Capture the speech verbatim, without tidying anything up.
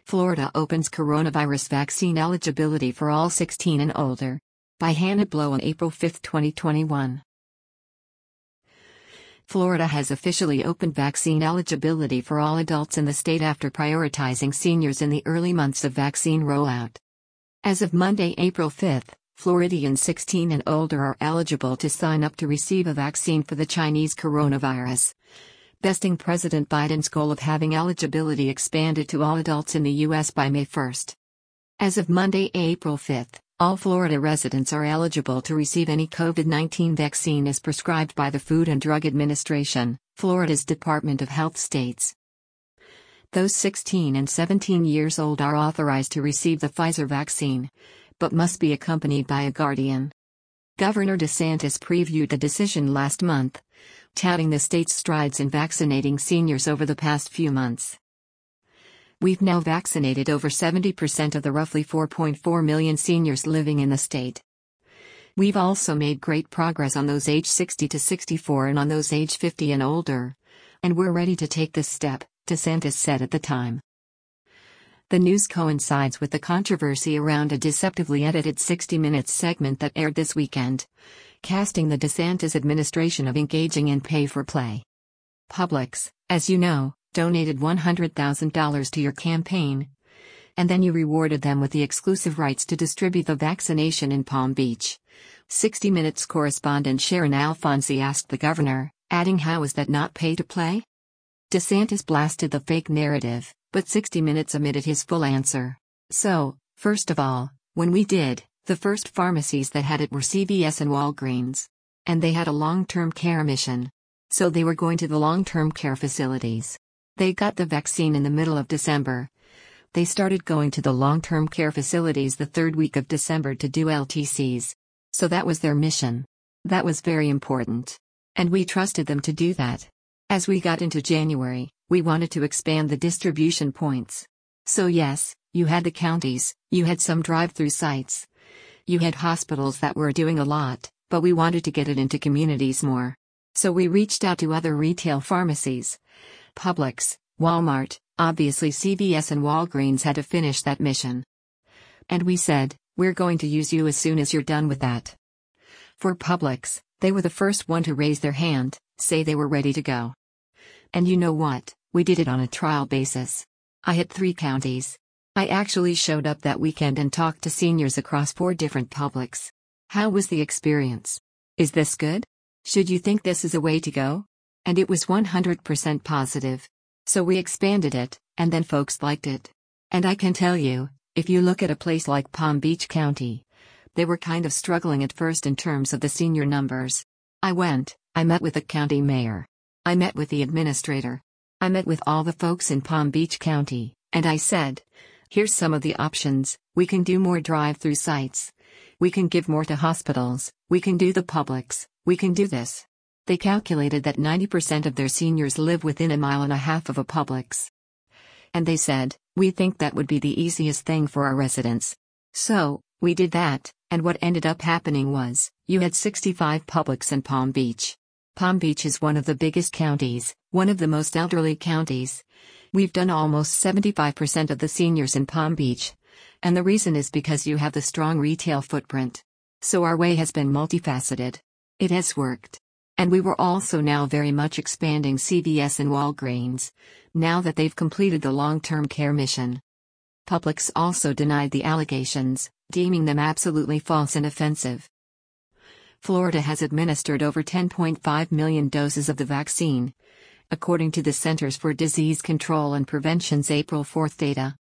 Florida opens coronavirus vaccine eligibility for all sixteen and older. By Hannah Blow on April fifth, twenty twenty-one. Florida has officially opened vaccine eligibility for all adults in the state after prioritizing seniors in the early months of vaccine rollout. As of Monday, April fifth, Floridians sixteen and older are eligible to sign up to receive a vaccine for the Chinese coronavirus, besting President Biden's goal of having eligibility expanded to all adults in the U S by May first. As of Monday, April fifth, all Florida residents are eligible to receive any COVID nineteen vaccine as prescribed by the Food and Drug Administration, Florida's Department of Health states. Those sixteen and seventeen years old are authorized to receive the Pfizer vaccine, but must be accompanied by a guardian. Governor DeSantis previewed the decision last month, touting the state's strides in vaccinating seniors over the past few months. We've now vaccinated over seventy percent of the roughly four point four million seniors living in the state. We've also made great progress on those aged sixty to sixty-four and on those aged fifty and older, and we're ready to take this step, DeSantis said at the time. The news coincides with the controversy around a deceptively edited sixty minutes segment that aired this weekend, casting the DeSantis administration of engaging in pay-for-play. Publix, as you know, donated one hundred thousand dollars to your campaign, and then you rewarded them with the exclusive rights to distribute the vaccination in Palm Beach. sixty minutes correspondent Sharon Alfonsi asked the governor, adding, "How is that not pay-to-play?" DeSantis blasted the fake narrative, but sixty minutes omitted his full answer. So, first of all, when we did, the first pharmacies that had it were C V S and Walgreens. And they had a long-term care mission. So they were going to the long-term care facilities. They got the vaccine in the middle of December. They started going to the long-term care facilities the third week of December to do L T Cs. So that was their mission. That was very important. And we trusted them to do that. As we got into January, we wanted to expand the distribution points. So yes, you had the counties, you had some drive-through sites. You had hospitals that were doing a lot, but we wanted to get it into communities more. So we reached out to other retail pharmacies. Publix, Walmart, obviously C V S and Walgreens had to finish that mission. And we said, we're going to use you as soon as you're done with that. For Publix, they were the first one to raise their hand, say they were ready to go. And you know what, we did it on a trial basis. I hit three counties. I actually showed up that weekend and talked to seniors across four different Publix. How was the experience? Is this good? Should you think this is a way to go? And it was one hundred percent positive. So we expanded it, and then folks liked it. And I can tell you, if you look at a place like Palm Beach County, they were kind of struggling at first in terms of the senior numbers. I went, I met with the county mayor. I met with the administrator. I met with all the folks in Palm Beach County, and I said, here's some of the options. We can do more drive-through sites. We can give more to hospitals. We can do the Publix. We can do this. They calculated that ninety percent of their seniors live within a mile and a half of a Publix. And they said, we think that would be the easiest thing for our residents. So, we did that, and what ended up happening was, you had sixty-five Publix in Palm Beach. Palm Beach is one of the biggest counties, one of the most elderly counties. We've done almost seventy-five percent of the seniors in Palm Beach. And the reason is because you have the strong retail footprint. So our way has been multifaceted. It has worked. And we were also now very much expanding C V S and Walgreens, now that they've completed the long-term care mission. Publix also denied the allegations, deeming them absolutely false and offensive. Florida has administered over ten point five million doses of the vaccine, according to the Centers for Disease Control and Prevention's April fourth data.